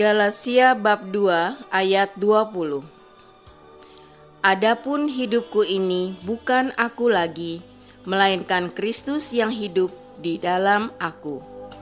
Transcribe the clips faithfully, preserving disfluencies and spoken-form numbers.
Galatia bab dua ayat dua puluh. Adapun hidupku ini bukan aku lagi, melainkan Kristus yang hidup di dalam aku.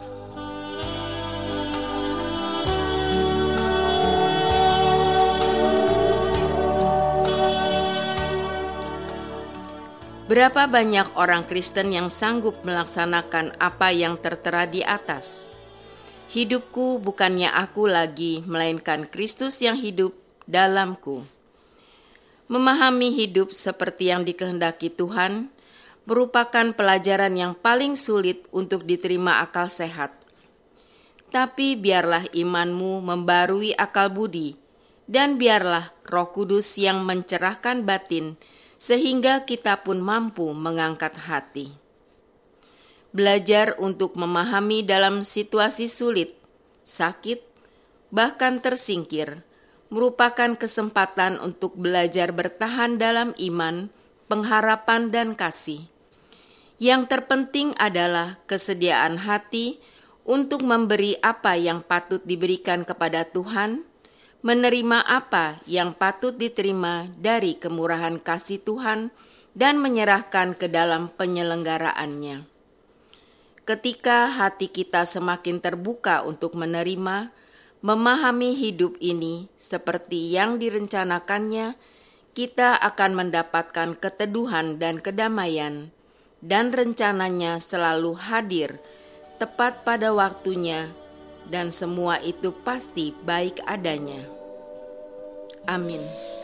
Berapa banyak orang Kristen yang sanggup melaksanakan apa yang tertera di atas? Hidupku bukannya aku lagi, melainkan Kristus yang hidup dalamku. Memahami hidup seperti yang dikehendaki Tuhan merupakan pelajaran yang paling sulit untuk diterima akal sehat. Tapi biarlah imanmu membarui akal budi, dan biarlah Roh Kudus yang mencerahkan batin, sehingga kita pun mampu mengangkat hati. Belajar untuk memahami dalam situasi sulit, sakit, bahkan tersingkir, merupakan kesempatan untuk belajar bertahan dalam iman, pengharapan, dan kasih. Yang terpenting adalah kesediaan hati untuk memberi apa yang patut diberikan kepada Tuhan, menerima apa yang patut diterima dari kemurahan kasih Tuhan, dan menyerahkan ke dalam penyelenggaraannya. Ketika hati kita semakin terbuka untuk menerima, memahami hidup ini seperti yang direncanakannya, kita akan mendapatkan keteduhan dan kedamaian, dan rencananya selalu hadir tepat pada waktunya, dan semua itu pasti baik adanya. Amin.